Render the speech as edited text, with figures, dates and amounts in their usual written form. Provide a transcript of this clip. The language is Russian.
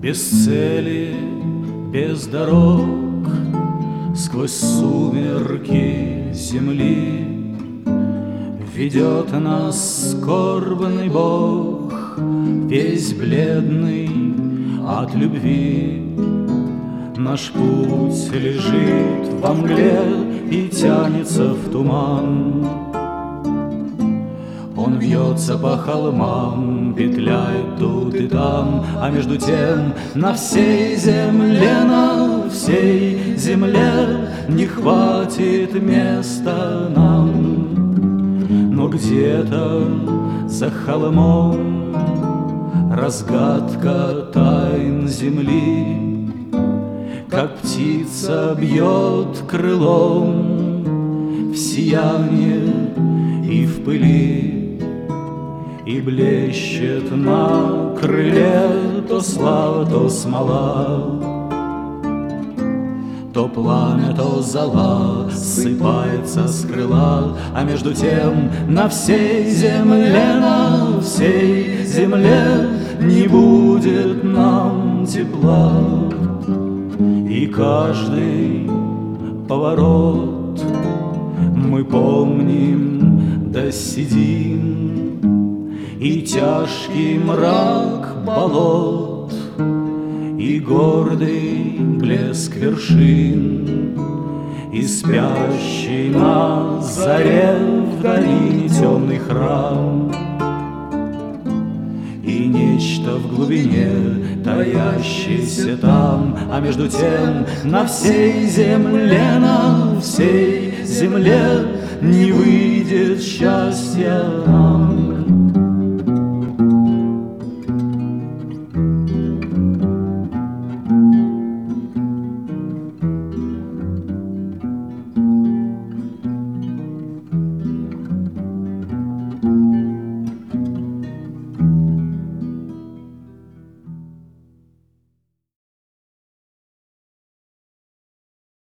Без цели, без дорог, сквозь сумерки земли ведет нас скорбный Бог, весь бледный от любви. Наш путь лежит во мгле и тянется в туман. Он вьется по холмам, петляет тут и там, а между тем на всей земле не хватит места нам. Но где-то за холмом разгадка тайн земли, как птица бьет крылом в сияние и в пыли. И блещет на крыле то слава, то смола, то пламя, то зола сыпается с крыла, а между тем на всей земле не будет нам тепла. И каждый поворот мы помним да сидим, и тяжкий мрак болот, и гордый блеск вершин, и спящий на заре в долине темный храм, и нечто в глубине, таящееся там, а между тем на всей земле не выйдет счастья нам.